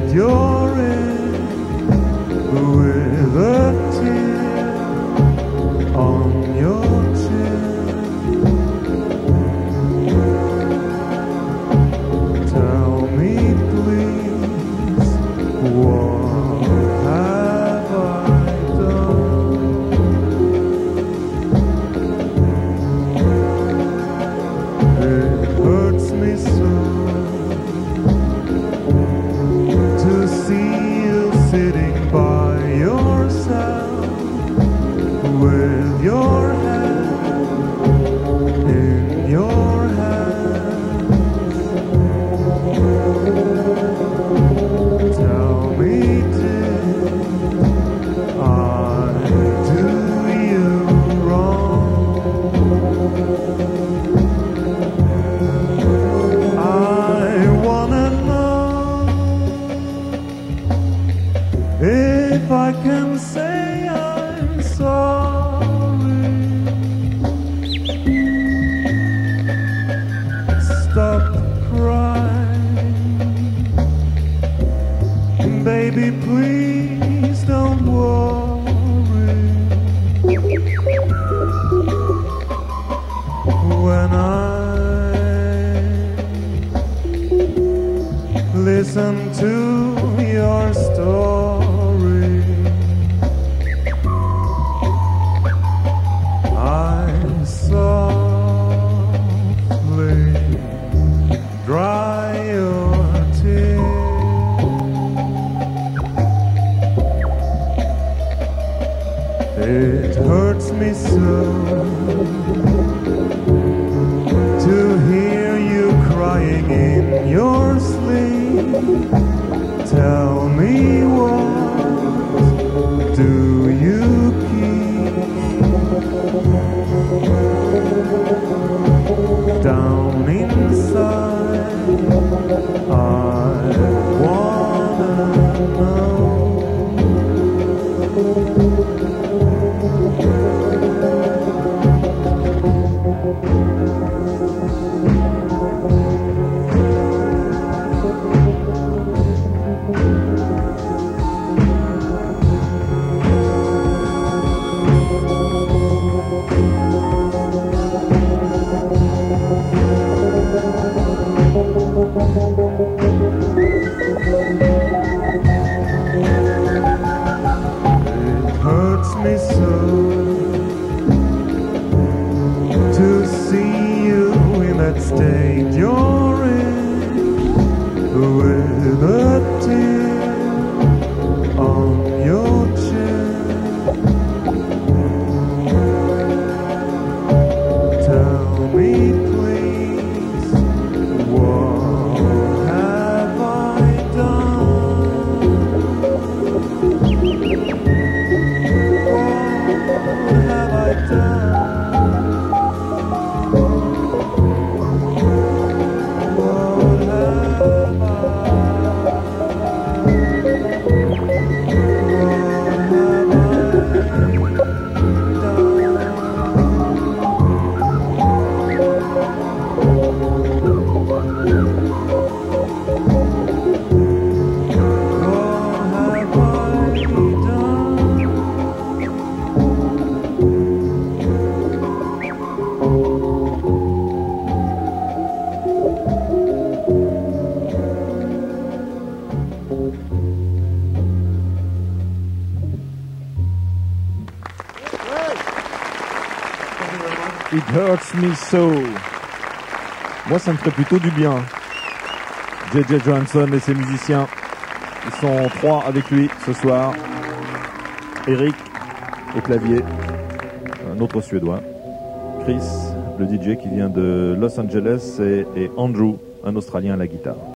you're in with a tear on your chin. Tell me please, what have I done? It hurts me so to see you sitting by yourself with your head in your hands. Tell me, did I do you wrong? I wanna know if I can say I'm sorry. Stop crying, baby, please don't worry. When I listen to your story, I softly dry your tears. It hurts me so to hear you crying in your sleep. Tell me, what do you keep down inside? I wanna know. It hurts me so to see you in that state you're in, with a tear on your chin. Tell me please, what have I done? What have I done? What have I It hurts me so. Moi, ça me ferait plutôt du bien. J.J. Johansson et ses musiciens, ils sont 3 avec lui ce soir. Eric au clavier, un autre Suédois. Chris, le DJ qui vient de Los Angeles, et Andrew, un Australien à la guitare.